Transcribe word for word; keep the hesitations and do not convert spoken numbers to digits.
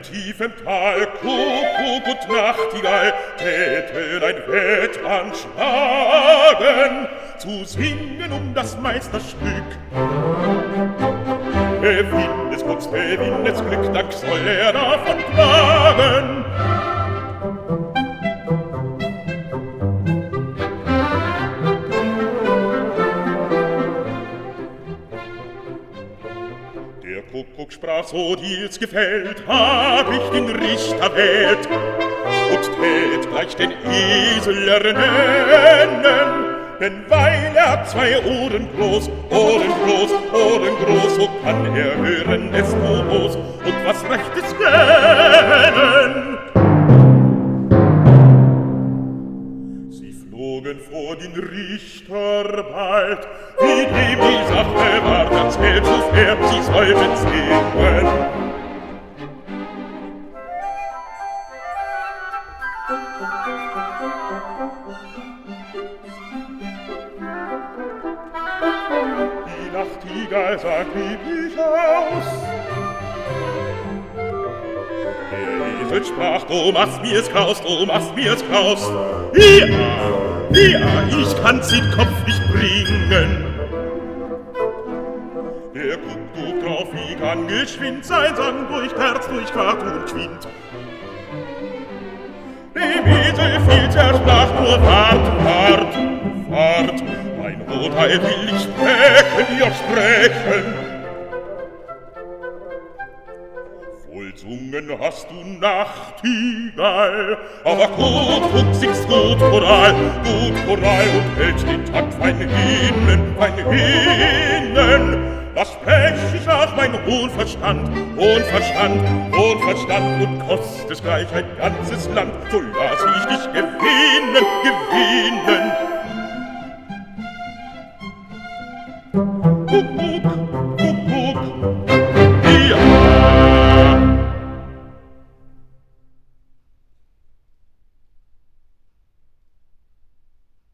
tiefem Tal, Kuckuck und Nachtigall, täten ein Wett anschlagen, zu singen um das Meisterstück. Gewinn des Glücks, gewinn des Glück, Dank soll er davon tragen. Der Kuckuck sprach, so dir's gefällt, hab ich den Richter wählt und tät gleich den Esel ernennen. Denn weil er zwei Ohren groß, Ohren groß, Ohren groß, so kann er hören es groß und was Rechtes kennen. Sie flogen vor den Richter bald, wie dem die Sache ward erzählt, so fährt sie sollten sehen. Die Nachtigall sagt, wie ich aus. Der Esel sprach, du machst mir's Kraus, du machst mir's Kraus. Ja, ja, ich kann's in Kopf nicht bringen. Der Kuckuck drauf, wie kann geschwind sein Sang durch Herz, durch Quart und Quint. Dem Esel fiel's, er sprach nur, wart, wart, wart. Mein Urteil will ich sprechen, ja sprechen. Vollzungen hast du Nachtigall, aber Kuckuck singst gut Choral, gut Choral und hält den Takt fein hinnen, fein hinnen. Was sprech ich nach mein hohen Verstand, hohen Verstand, hohen Verstand und kost es gleich ein ganzes Land, so lass ich dich gewinnen,